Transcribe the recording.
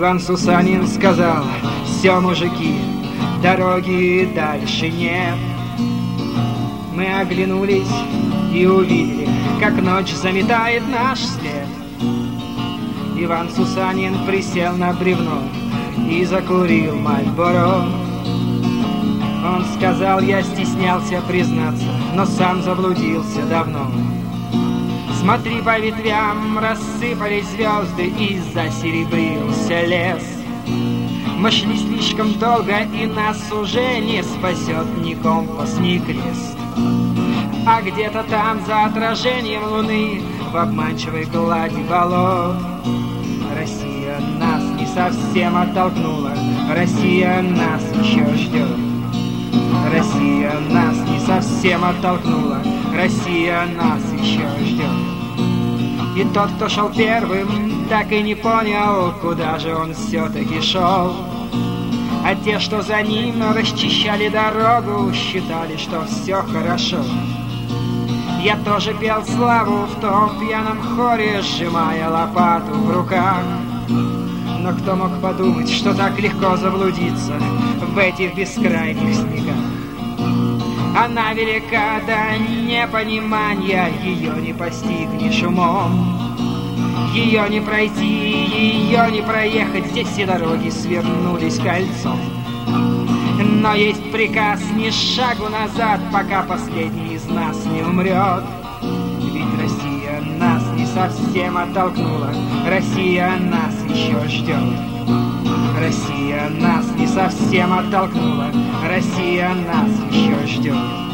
Иван Сусанин сказал: все, мужики, дороги дальше нет. Мы оглянулись и увидели, как ночь заметает наш след. Иван Сусанин присел на бревно и закурил Мальборо. Он сказал: я стеснялся признаться, но сам заблудился давно. Смотри, по ветвям рассыпались звезды и засеребрился лес. Мы шли слишком долго, и нас уже не спасет ни компас, ни крест. А где-то там, за отражением луны, в обманчивой глади болот, Россия нас не совсем оттолкнула, Россия нас еще ждет. Россия нас не совсем оттолкнула, Россия нас еще ждет. И тот, кто шел первым, так и не понял, куда же он все-таки шел. А те, что за ним расчищали дорогу, считали, что все хорошо. Я тоже пел славу в том пьяном хоре, сжимая лопату в руках. Но кто мог подумать, что так легко заблудиться в этих бескрайних снегах? Она велика до непонимания, ее не постигнешь умом. Ее не пройти, ее не проехать, здесь все дороги свернулись кольцом. Но есть приказ ни шагу назад, пока последний из нас не умрет. Ведь Россия нас не совсем оттолкнула, Россия нас еще ждет. Россия нас не совсем оттолкнула, Россия нас еще ждет.